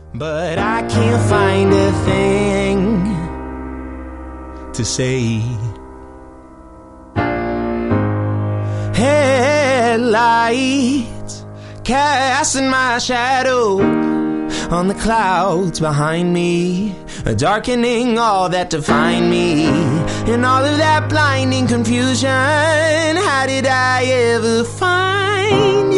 but I can't find a thing to say. Headlights casting my shadow on the clouds behind me, darkening all that defined me. In all of that blinding confusion, how did I ever find